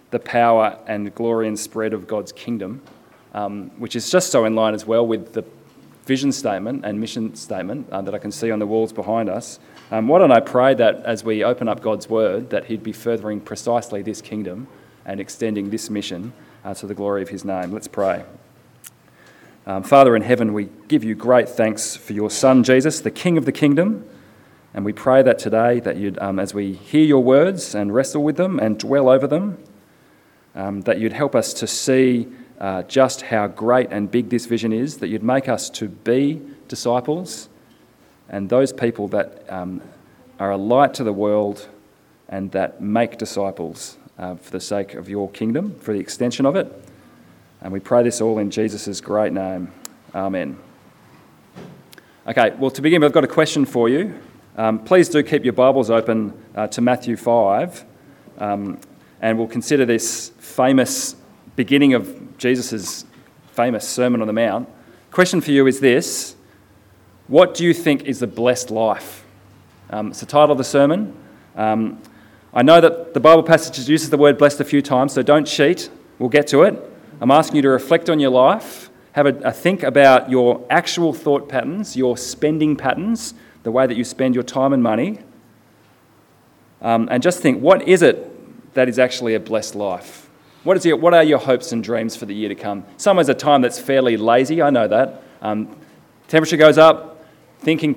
the power and glory and spread of God's kingdom, which is just so in line as well with the vision statement and mission statement that I can see on the walls behind us. Why don't I pray that as we open up God's word, that he'd be furthering precisely this kingdom and extending this mission to the glory of his name. Let's pray. Father in heaven, we give you great thanks for your Son, Jesus, the King of the kingdom. And we pray that today, that you'd, as we hear your words and wrestle with them and dwell over them, that you'd help us to see just how great and big this vision is, that you'd make us to be disciples and those people that are a light to the world and that make disciples for the sake of your kingdom, for the extension of it. And we pray this all in Jesus' great name. Amen. Okay, well, to begin with, I've got a question for you. Please do keep your Bibles open to Matthew 5, and we'll consider this famous beginning of Jesus' famous Sermon on the Mount. Question for you is this: what do you think is the blessed life? It's the title of the sermon. I know that the Bible passage uses the word blessed a few times, so don't cheat. We'll get to it. I'm asking you to reflect on your life, have a think about your actual thought patterns, your spending patterns, the way that you spend your time and money, and just think, what is it that is actually a blessed life? What are your hopes and dreams for the year to come? Summer's a time that's fairly lazy, I know that. Temperature goes up, thinking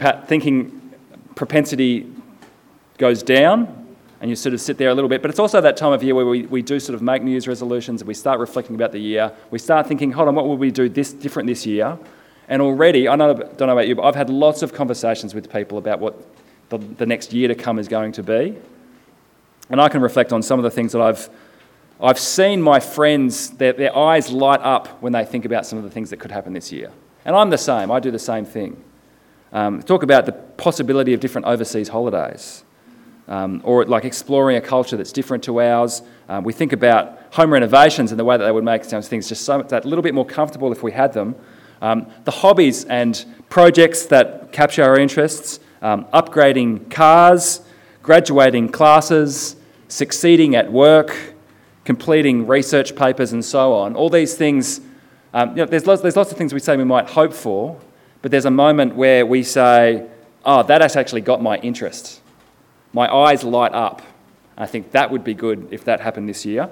propensity goes down, and you sort of sit there a little bit. But it's also that time of year where we do sort of make New Year's resolutions, and we start reflecting about the year. We start thinking, hold on, what will we do different this year? And already, don't know about you, but I've had lots of conversations with people about what the next year to come is going to be. And I can reflect on some of the things that I've seen my friends, their eyes light up when they think about some of the things that could happen this year. And I'm the same. I do the same thing. Talk about the possibility of different overseas holidays, or like exploring a culture that's different to ours. We think about home renovations and the way that they would make some things just that little bit more comfortable if we had them. The hobbies and projects that capture our interests, upgrading cars, graduating classes, succeeding at work, completing research papers and so on. All these things, there's lots of things we say we might hope for, but there's a moment where we say, oh, that has actually got my interest. My eyes light up. I think that would be good if that happened this year.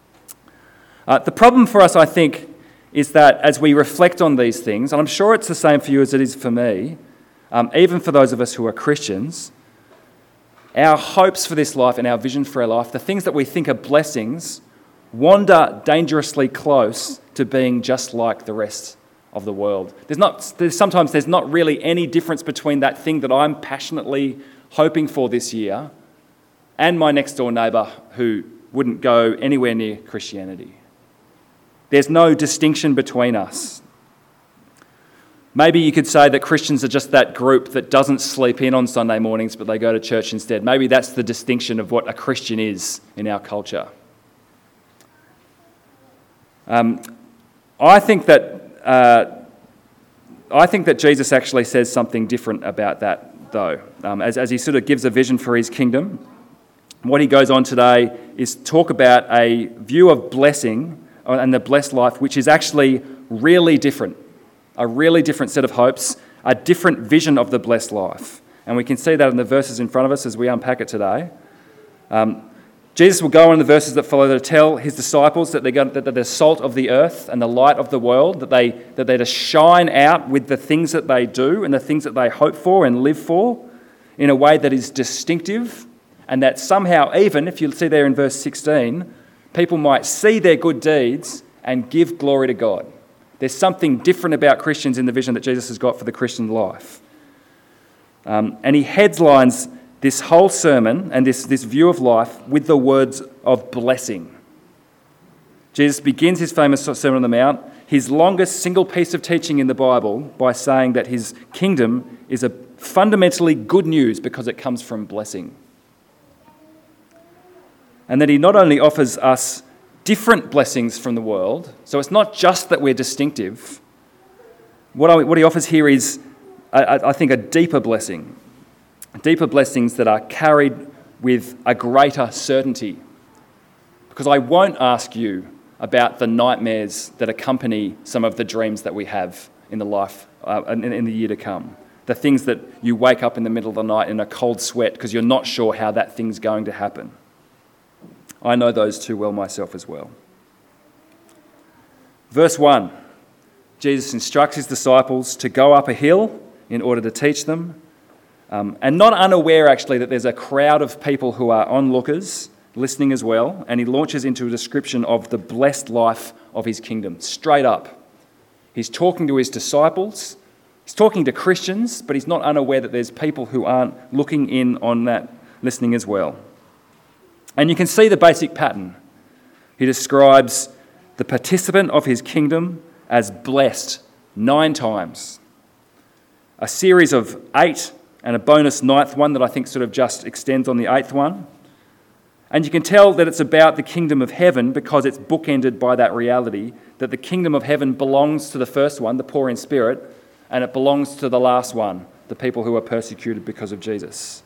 The problem for us, I think, is that as we reflect on these things, and I'm sure it's the same for you as it is for me, even for those of us who are Christians, our hopes for this life and our vision for our life, the things that we think are blessings, wander dangerously close to being just like the rest of the world. Sometimes there's not really any difference between that thing that I'm passionately hoping for this year and my next door neighbour who wouldn't go anywhere near Christianity. There's no distinction between us. Maybe you could say that Christians are just that group that doesn't sleep in on Sunday mornings, but they go to church instead. Maybe that's the distinction of what a Christian is in our culture. I think that Jesus actually says something different about that, though. As he sort of gives a vision for his kingdom, what he goes on today is talk about a view of blessing and the blessed life, which is actually really different, a really different set of hopes, a different vision of the blessed life. And we can see that in the verses in front of us as we unpack it today. Jesus will go on in the verses that follow to tell his disciples that they're the salt of the earth and the light of the world, that they're to shine out with the things that they do and the things that they hope for and live for in a way that is distinctive, and that somehow, even if you see there in verse 16, people might see their good deeds and give glory to God. There's something different about Christians in the vision that Jesus has got for the Christian life. And he headlines this whole sermon and this view of life with the words of blessing. Jesus begins his famous Sermon on the Mount, his longest single piece of teaching in the Bible, by saying that his kingdom is a fundamentally good news because it comes from blessing. And that he not only offers us different blessings from the world, so it's not just that we're distinctive. What he offers here is, I think, a deeper blessing. Deeper blessings that are carried with a greater certainty. because I won't ask you about the nightmares that accompany some of the dreams that we have in the life, in the year to come. The things that you wake up in the middle of the night in a cold sweat because you're not sure how that thing's going to happen. I know those too well myself as well. Verse 1, Jesus instructs his disciples to go up a hill in order to teach them, and not unaware actually that there's a crowd of people who are onlookers listening as well, and he launches into a description of the blessed life of his kingdom, straight up. He's talking to his disciples, he's talking to Christians, but he's not unaware that there's people who aren't looking in on that, listening as well. And you can see the basic pattern. He describes the participant of his kingdom as blessed 9 times. A series of 8 and a bonus 9th one that I think sort of just extends on the 8th one. And you can tell that it's about the kingdom of heaven because it's bookended by that reality that the kingdom of heaven belongs to the first one, the poor in spirit, and it belongs to the last one, the people who are persecuted because of Jesus.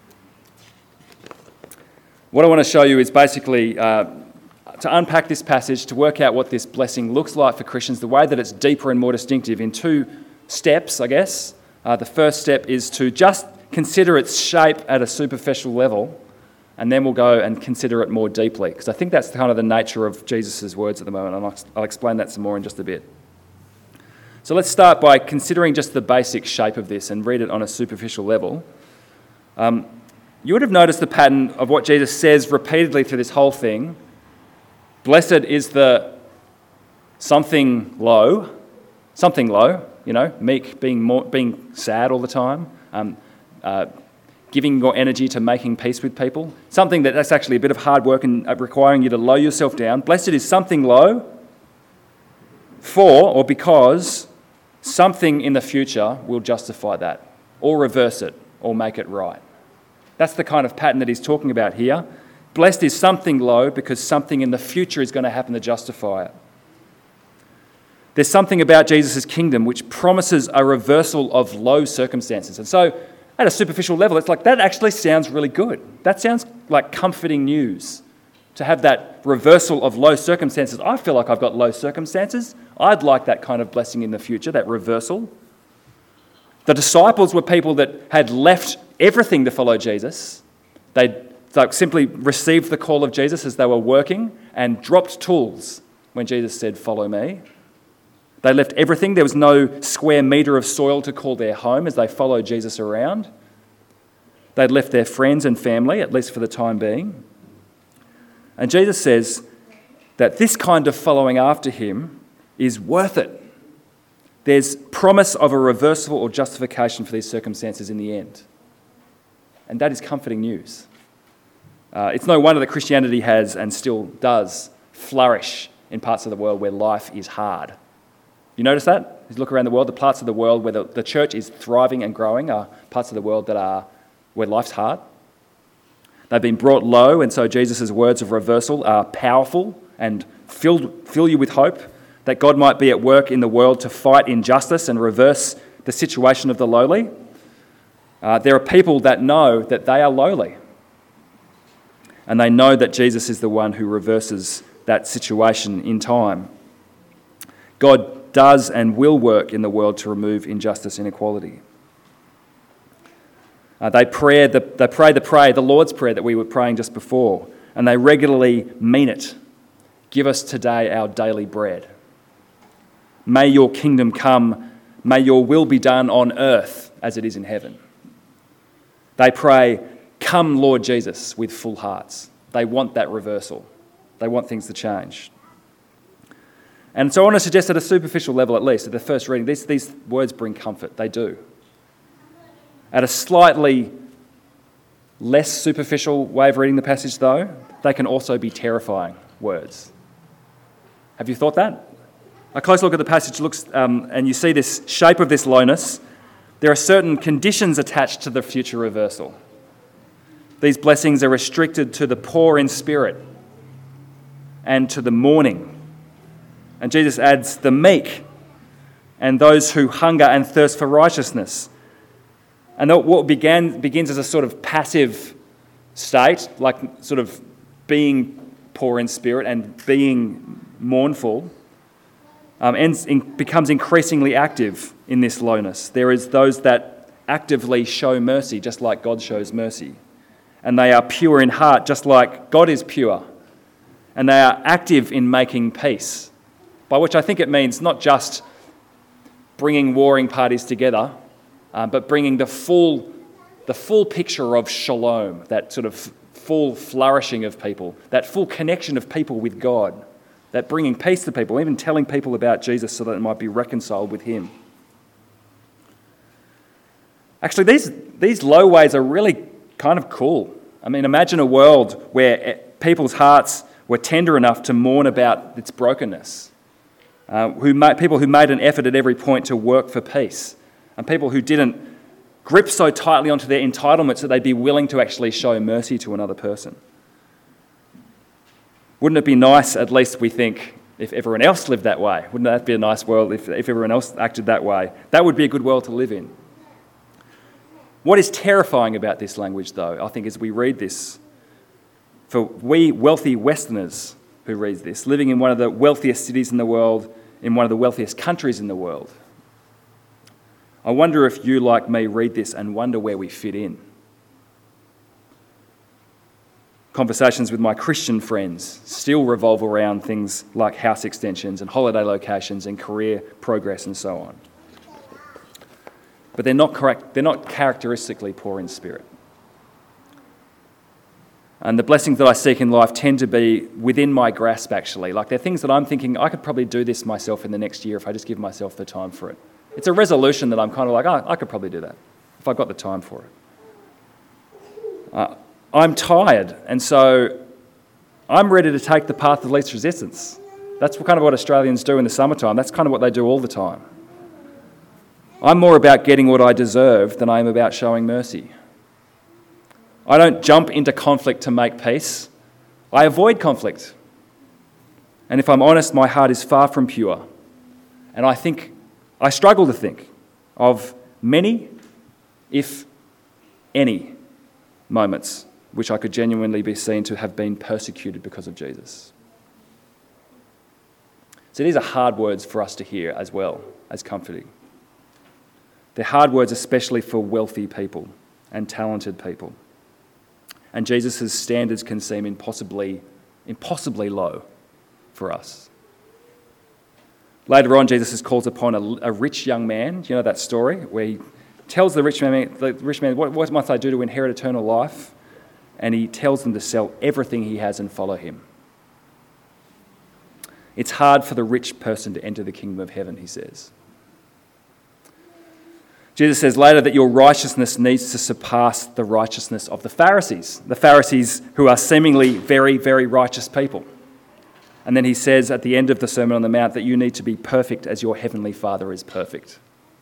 What I want to show you is basically to unpack this passage, to work out what this blessing looks like for Christians, the way that it's deeper and more distinctive in 2 steps, I guess. The first step is to just consider its shape at a superficial level, and then we'll go and consider it more deeply, because I think that's kind of the nature of Jesus' words at the moment, and I'll explain that some more in just a bit. So let's start by considering just the basic shape of this and read it on a superficial level. You would have noticed the pattern of what Jesus says repeatedly through this whole thing. Blessed is the something low, meek, being sad all the time, giving your energy to making peace with people, something that's actually a bit of hard work and requiring you to low yourself down. Blessed is something low for or because something in the future will justify that or reverse it or make it right. That's the kind of pattern that he's talking about here. Blessed is something low because something in the future is going to happen to justify it. There's something about Jesus' kingdom which promises a reversal of low circumstances. And so at a superficial level, it's like, that actually sounds really good. That sounds like comforting news, to have that reversal of low circumstances. I feel like I've got low circumstances. I'd like that kind of blessing in the future, that reversal. The disciples were people that had left everything to follow Jesus. They simply received the call of Jesus as they were working and dropped tools when Jesus said, "Follow me." They left everything. There was no square metre of soil to call their home as they followed Jesus around. They'd left their friends and family, at least for the time being. And Jesus says that this kind of following after him is worth it. There's promise of a reversal or justification for these circumstances in the end. And that is comforting news. It's no wonder that Christianity has and still does flourish in parts of the world where life is hard. You notice that? As you look around the world, the parts of the world where the church is thriving and growing are parts of the world where life's hard. They've been brought low, and so Jesus' words of reversal are powerful and fill you with hope that God might be at work in the world to fight injustice and reverse the situation of the lowly. There are people that know that they are lowly, and they know that Jesus is the one who reverses that situation in time. God does and will work in the world to remove injustice and inequality. They pray the Lord's Prayer that we were praying just before, and they regularly mean it. Give us today our daily bread. May your kingdom come, may your will be done on earth as it is in heaven. They pray, come Lord Jesus, with full hearts. They want that reversal. They want things to change. And so I want to suggest at a superficial level, at least, at the first reading, these words bring comfort. They do. At a slightly less superficial way of reading the passage, though, they can also be terrifying words. Have you thought that? A close look at the passage looks, and you see this shape of this lowness. There are certain conditions attached to the future reversal. These blessings are restricted to the poor in spirit and to the mourning. And Jesus adds the meek and those who hunger and thirst for righteousness. And what begins as a sort of passive state, like sort of being poor in spirit and being mournful, becomes increasingly active in this lowness. There is those that actively show mercy, just like God shows mercy. And they are pure in heart, just like God is pure. And they are active in making peace, by which I think it means not just bringing warring parties together, but bringing the full picture of shalom, that sort of full flourishing of people, that full connection of people with God, that bringing peace to people, even telling people about Jesus so that they might be reconciled with him. Actually, these low ways are really kind of cool. I mean, imagine a world where people's hearts were tender enough to mourn about its brokenness, people who made an effort at every point to work for peace, and people who didn't grip so tightly onto their entitlements that they'd be willing to actually show mercy to another person. Wouldn't it be nice, at least we think, if everyone else lived that way? Wouldn't that be a nice world if everyone else acted that way? That would be a good world to live in. What is terrifying about this language, though, I think, as we read this, for we wealthy Westerners who read this, living in one of the wealthiest cities in the world, in one of the wealthiest countries in the world, I wonder if you, like me, read this and wonder where we fit in. Conversations with my Christian friends still revolve around things like house extensions and holiday locations and career progress and so on. But they're not characteristically poor in spirit. And the blessings that I seek in life tend to be within my grasp, actually. Like, they're things that I'm thinking, I could probably do this myself in the next year if I just give myself the time for it. It's a resolution that I'm kind of like, I could probably do that if I've got the time for it. I'm tired, and so I'm ready to take the path of least resistance. That's kind of what Australians do in the summertime. That's kind of what they do all the time. I'm more about getting what I deserve than I am about showing mercy. I don't jump into conflict to make peace. I avoid conflict. And if I'm honest, my heart is far from pure. And I struggle to think of many, if any, moments which I could genuinely be seen to have been persecuted because of Jesus. So these are hard words for us to hear as well as comforting. They're hard words especially for wealthy people and talented people. And Jesus' standards can seem impossibly low for us. Later on, Jesus calls upon a rich young man. You know that story where he tells the rich man, what must I do to inherit eternal life? And he tells them to sell everything he has and follow him. It's hard for the rich person to enter the kingdom of heaven, he says. Jesus says later that your righteousness needs to surpass the righteousness of the Pharisees who are seemingly very, very righteous people. And then he says at the end of the Sermon on the Mount that you need to be perfect as your heavenly Father is perfect.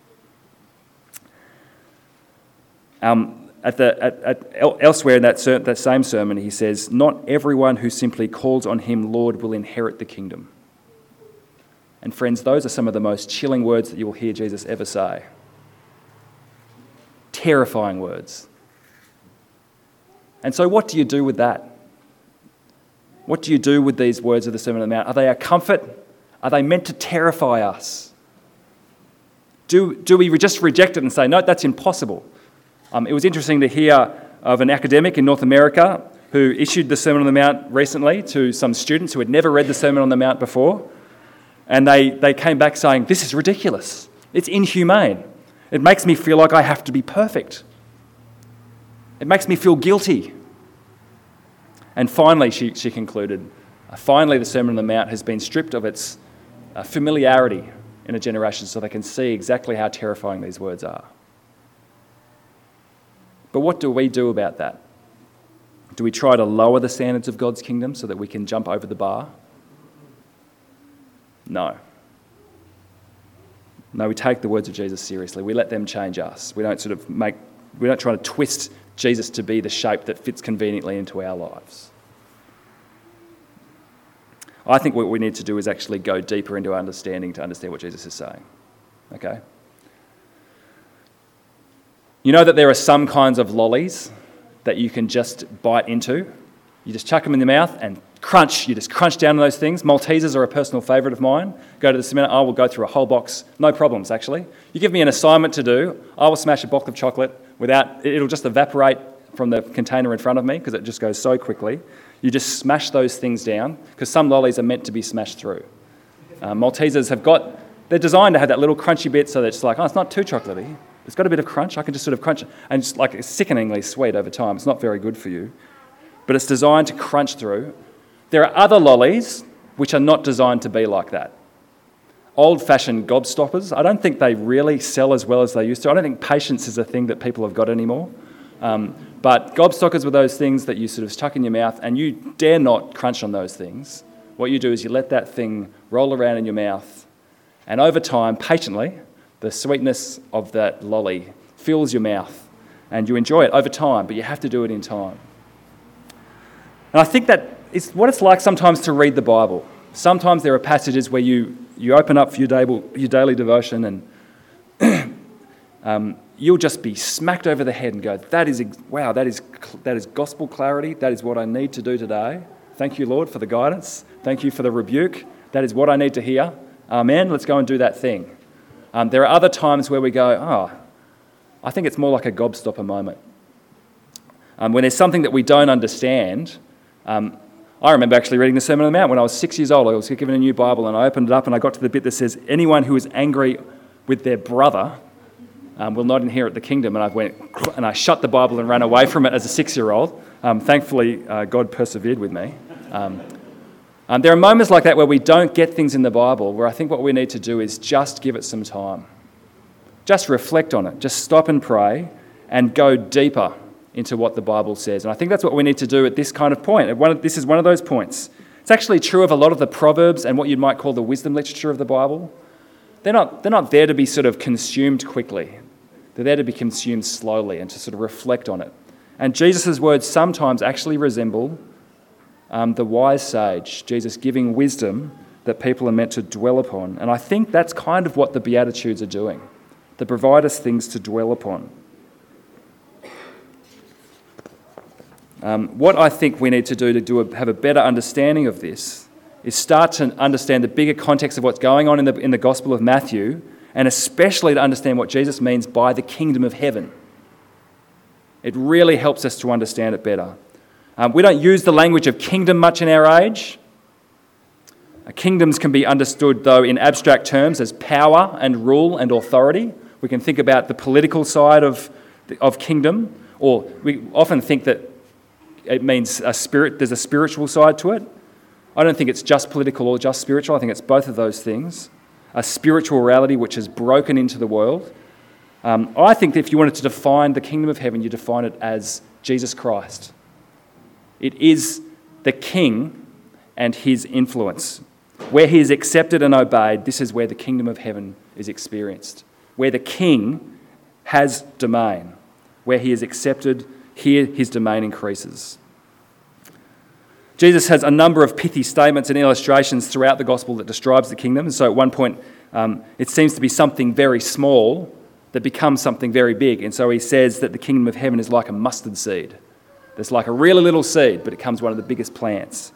Elsewhere in that same sermon, he says, not everyone who simply calls on him Lord will inherit the kingdom. And friends, those are some of the most chilling words that you will hear Jesus ever say. Terrifying words. And so what do you do with that? What do you do with these words of the Sermon on the Mount? Are they a comfort? Are they meant to terrify us? Do we just reject it and say, no, that's impossible? It was interesting to hear of an academic in North America who issued the Sermon on the Mount recently to some students who had never read the Sermon on the Mount before. And they came back saying, this is ridiculous. It's inhumane. It makes me feel like I have to be perfect. It makes me feel guilty. And finally, she concluded, finally the Sermon on the Mount has been stripped of its familiarity in a generation so they can see exactly how terrifying these words are. But what do we do about that? Do we try to lower the standards of God's kingdom so that we can jump over the bar? No. No, we take the words of Jesus seriously. We let them change us. We don't try to twist Jesus to be the shape that fits conveniently into our lives. I think what we need to do is actually go deeper into our understanding to understand what Jesus is saying. Okay? You know that there are some kinds of lollies that you can just bite into. You just chuck them in your mouth and crunch. You just crunch down on those things. Maltesers are a personal favourite of mine. Go to the cinema, I will go through a whole box. No problems, actually. You give me an assignment to do, I will smash a box of chocolate it'll just evaporate from the container in front of me because it just goes so quickly. You just smash those things down because some lollies are meant to be smashed through. Maltesers they're designed to have that little crunchy bit so that it's like, oh, it's not too chocolatey. It's got a bit of crunch. I can just sort of crunch it. And it's like it's sickeningly sweet over time. It's not very good for you. But it's designed to crunch through. There are other lollies which are not designed to be like that. Old-fashioned gobstoppers, I don't think they really sell as well as they used to. I don't think patience is a thing that people have got anymore. But gobstoppers were those things that you sort of chuck in your mouth and you dare not crunch on those things. What you do is you let that thing roll around in your mouth and over time, patiently, the sweetness of that lolly fills your mouth and you enjoy it over time, but you have to do it in time. And I think that it's what it's like sometimes to read the Bible. Sometimes there are passages where you open up for your daily devotion and you'll just be smacked over the head and go, that is gospel clarity. That is what I need to do today. Thank you, Lord, for the guidance. Thank you for the rebuke. That is what I need to hear. Amen. Let's go and do that thing. There are other times where we go, I think it's more like a gobstopper moment. When there's something that we don't understand. I remember actually reading the Sermon on the Mount when I was 6 years old. I was given a new Bible and I opened it up and I got to the bit that says, anyone who is angry with their brother will not inherit the kingdom. And I shut the Bible and ran away from it as a 6-year-old. Thankfully, God persevered with me. There are moments like that where we don't get things in the Bible, where I think what we need to do is just give it some time. Just reflect on it. Just stop and pray and go deeper into what the Bible says. And I think that's what we need to do at this kind of point. This is one of those points. It's actually true of a lot of the Proverbs and what you might call the wisdom literature of the Bible. They're not there to be sort of consumed quickly. They're there to be consumed slowly and to sort of reflect on it. And Jesus' words sometimes actually resemble the wise sage, Jesus giving wisdom that people are meant to dwell upon. And I think that's kind of what the Beatitudes are doing. They provide us things to dwell upon. What I think we need to do to have a better understanding of this is start to understand the bigger context of what's going on in the Gospel of Matthew, and especially to understand what Jesus means by the kingdom of heaven. It really helps us to understand it better. We don't use the language of kingdom much in our age. Kingdoms can be understood, though, in abstract terms as power and rule and authority. We can think about the political side of kingdom, or we often think that it means there's a spiritual side to it. I don't think it's just political or just spiritual. I think it's both of those things. A spiritual reality which has broken into the world. I think that if you wanted to define the kingdom of heaven, you define it as Jesus Christ. It is the King and his influence. Where he is accepted and obeyed, this is where the kingdom of heaven is experienced. Where the King has domain. Where he is accepted, here his domain increases. Jesus has a number of pithy statements and illustrations throughout the gospel that describes the kingdom. And so at one point, it seems to be something very small that becomes something very big. And so he says that the kingdom of heaven is like a mustard seed. It's like a really little seed, but it becomes one of the biggest plants.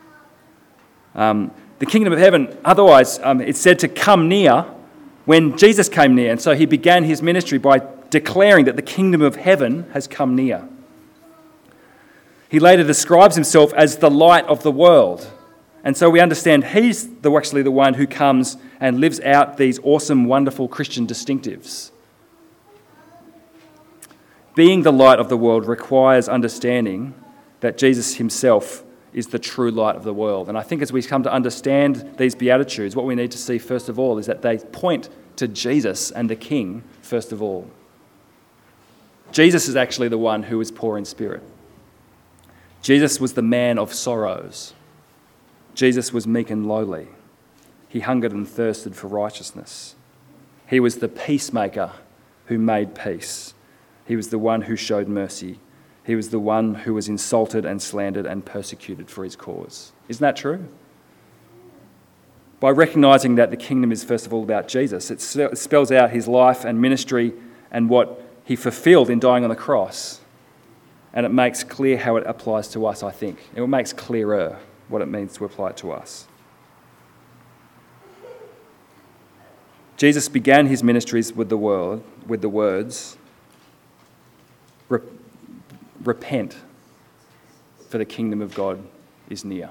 The kingdom of heaven, otherwise, it's said to come near when Jesus came near. And so he began his ministry by declaring that the kingdom of heaven has come near. He later describes himself as the light of the world. And so we understand he's actually the one who comes and lives out these awesome, wonderful Christian distinctives. Being the light of the world requires understanding that Jesus himself is the true light of the world. And I think as we come to understand these Beatitudes, what we need to see first of all is that they point to Jesus and the King first of all. Jesus is actually the one who is poor in spirit. Jesus was the man of sorrows. Jesus was meek and lowly. He hungered and thirsted for righteousness. He was the peacemaker who made peace. He was the one who showed mercy. He was the one who was insulted and slandered and persecuted for his cause. Isn't that true? By recognising that the kingdom is first of all about Jesus, it spells out his life and ministry and what he fulfilled in dying on the cross. And it makes clear how it applies to us, I think. It makes clearer. what it means to apply it to us. Jesus began his ministries with the words, repent, for the kingdom of God is near.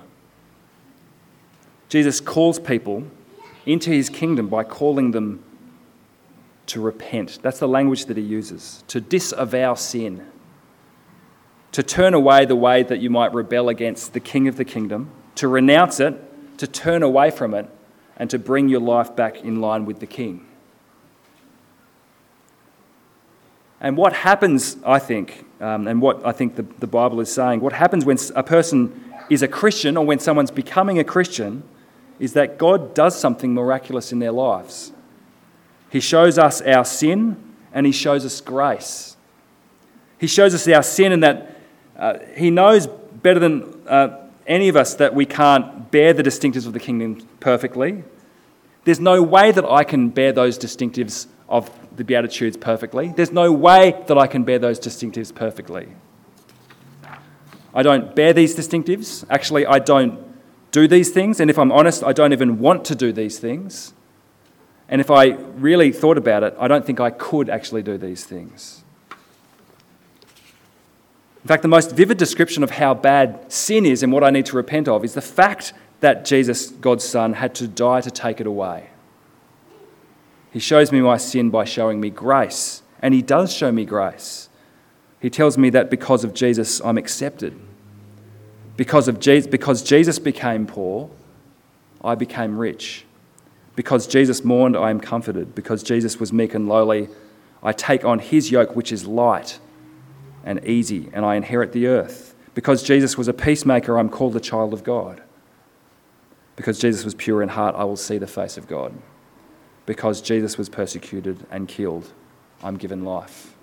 Jesus calls people into his kingdom by calling them to repent. That's the language that he uses. To disavow sin. To turn away the way that you might rebel against the king of the kingdom. To renounce it. To turn away from it. And to bring your life back in line with the king. And what happens, I think, and what I think the Bible is saying, what happens when a person is a Christian or when someone's becoming a Christian is that God does something miraculous in their lives. He shows us our sin and he shows us grace. He shows us our sin and that he knows better than any of us that we can't bear the distinctives of the kingdom perfectly. There's no way that I can bear those distinctives of the Beatitudes perfectly. There's no way that I can bear those distinctives perfectly. I don't bear these distinctives. Actually, I don't do these things. And if I'm honest, I don't even want to do these things. And if I really thought about it, I don't think I could actually do these things. In fact, the most vivid description of how bad sin is and what I need to repent of is the fact that Jesus, God's Son, had to die to take it away. He shows me my sin by showing me grace, and he does show me grace. He tells me that because of Jesus, I'm accepted. Because Jesus became poor, I became rich. Because Jesus mourned, I am comforted. Because Jesus was meek and lowly, I take on his yoke, which is light and easy, and I inherit the earth. Because Jesus was a peacemaker, I'm called a child of God. Because Jesus was pure in heart, I will see the face of God. Because Jesus was persecuted and killed, I'm given life.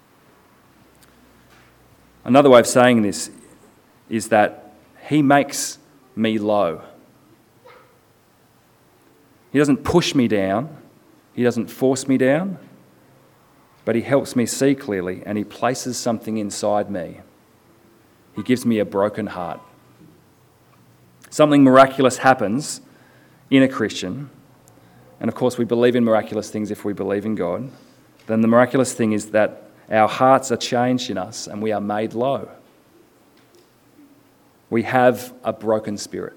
Another way of saying this is that he makes me low. He doesn't push me down. He doesn't force me down. But he helps me see clearly and he places something inside me. He gives me a broken heart. Something miraculous happens in a Christian. And of course, we believe in miraculous things if we believe in God. Then the miraculous thing is that our hearts are changed in us and we are made low. We have a broken spirit.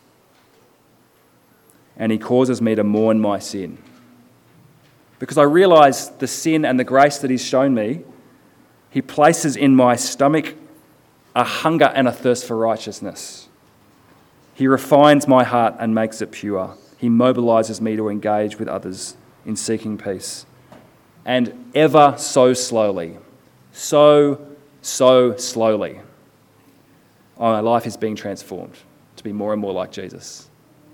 And he causes me to mourn my sin. Because I realise the sin and the grace that he's shown me, he places in my stomach a hunger and a thirst for righteousness. He refines my heart and makes it pure. He mobilises me to engage with others in seeking peace. And ever so slowly, so slowly, my life is being transformed to be more and more like Jesus.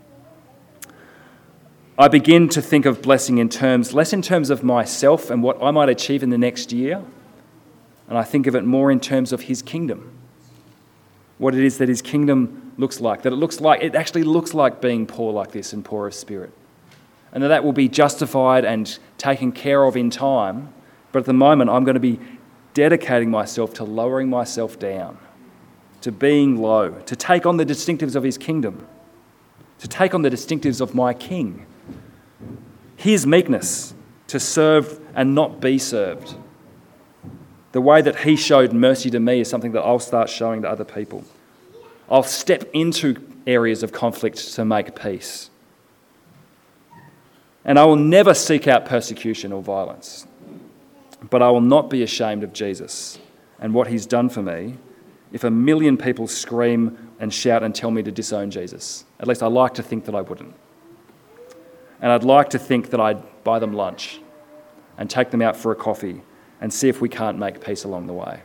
I begin to think of blessing less in terms of myself and what I might achieve in the next year, and I think of it more in terms of his kingdom. What it is that his kingdom looks like, it actually looks like being poor like this and poor of spirit. And that will be justified and taken care of in time, but at the moment I'm going to be dedicating myself to lowering myself down, to being low, to take on the distinctives of his kingdom, to take on the distinctives of my king. His meekness, to serve and not be served. The way that he showed mercy to me is something that I'll start showing to other people. I'll step into areas of conflict to make peace. And I will never seek out persecution or violence. But I will not be ashamed of Jesus and what he's done for me if 1 million people scream and shout and tell me to disown Jesus. At least I like to think that I wouldn't. And I'd like to think that I'd buy them lunch and take them out for a coffee and see if we can't make peace along the way.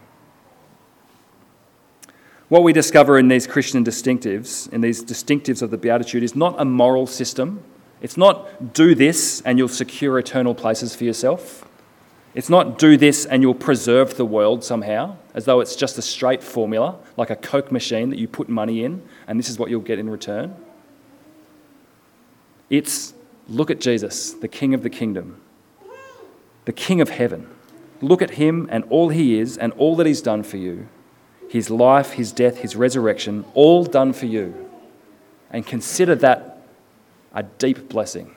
What we discover in these Christian distinctives, in these distinctives of the Beatitude, is not a moral system. It's not do this and you'll secure eternal places for yourself. It's not do this and you'll preserve the world somehow, as though it's just a straight formula, like a Coke machine that you put money in and this is what you'll get in return. It's look at Jesus, the King of the kingdom, the King of heaven. Look at him and all he is and all that he's done for you. His life, his death, his resurrection, all done for you. and consider that a deep blessing.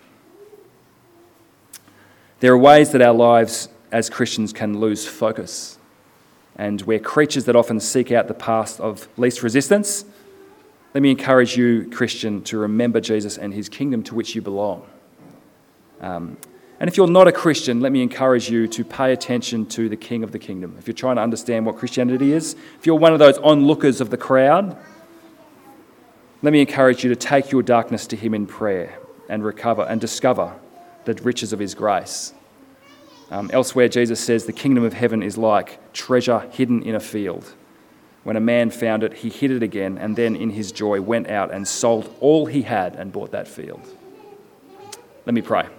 There are ways that our lives as Christians can lose focus, and we're creatures that often seek out the path of least resistance. Let me encourage you, Christian, to remember Jesus and his kingdom to which you belong. And if you're not a Christian, let me encourage you to pay attention to the King of the kingdom. If you're trying to understand what Christianity is, if you're one of those onlookers of the crowd, let me encourage you to take your darkness to him in prayer and recover and discover the riches of his grace. Elsewhere, Jesus says the kingdom of heaven is like treasure hidden in a field. When a man found it, he hid it again, and then in his joy went out and sold all he had and bought that field. Let me pray.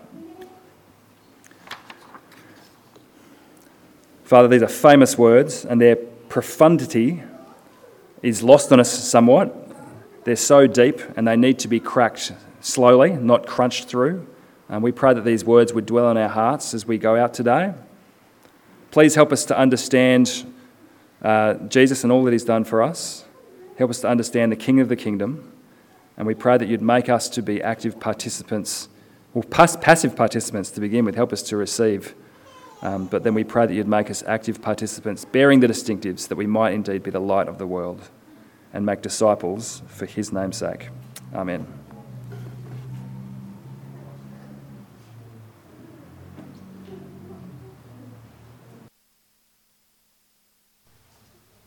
Father, these are famous words, and their profundity is lost on us somewhat. They're so deep, and they need to be cracked slowly, not crunched through. And we pray that these words would dwell in our hearts as we go out today. Please help us to understand Jesus and all that he's done for us. Help us to understand the King of the kingdom. And we pray that you'd make us to be active participants, or passive participants to begin with. Help us to receive. But then we pray that you'd make us active participants, bearing the distinctives, that we might indeed be the light of the world and make disciples for his name's sake. Amen.